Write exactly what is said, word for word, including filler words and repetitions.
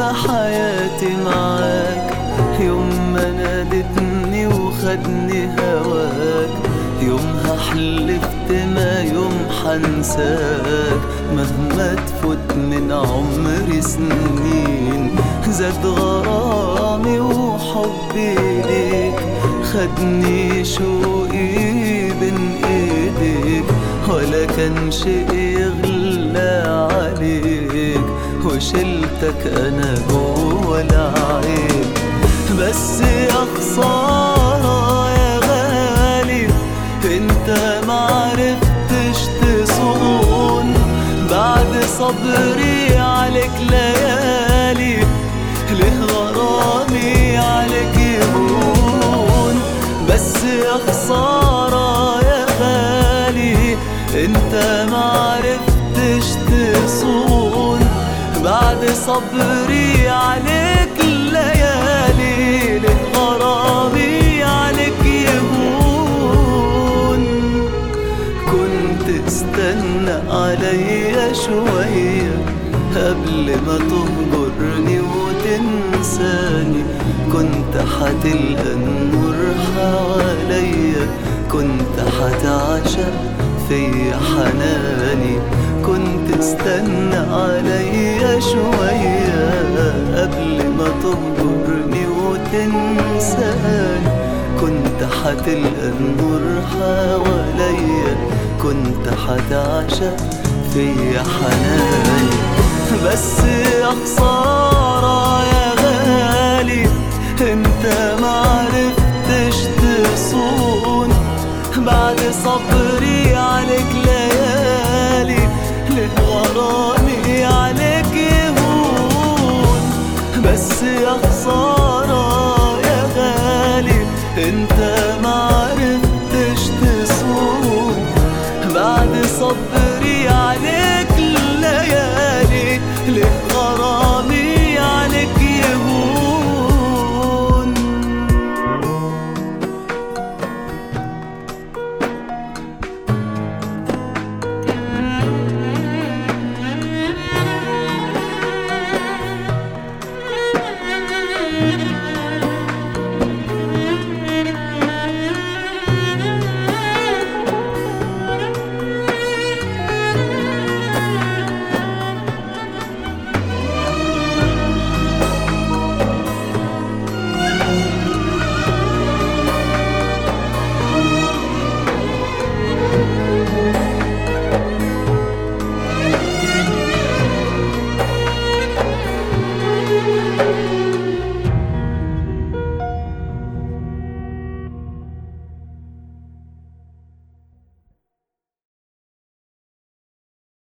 حياتي معاك، يوم ما نادتني وخدني هواك، يومها حلفت ما يوم حنساك. مهما تفوت من عمري سنين زاد غرامي وحبي ليك، خدني شوقي بين ايديك، ولا كان شيء يغلى عليك، وشلتك انا جوا العين. بس يا خسارة يا غالي انت معرفتش تصون، بعد صبري عليك ليالي ليه غرامي عليك يهون. بس يا خسارة يا غالي انت معرفتش تصون، بعد صبري عليك ليالي ليه غرامي عليك يهون. كنت استنى عليا شوية قبل ما تهجرني وتنساني، كنت حتلقى النور حواليا، كنت حتعشق فيا حناني. كنت استنى عليا شوية قبل ما تهجرني وتنساني، كنت حتلقى النور حواليا، كنت حتعشق فيا حناني. بس يا خسارة يا غالي انت معرفتش تصون، بعد صبري عليك ليالي ليه غرامي عليك يهون. بس يا خسارة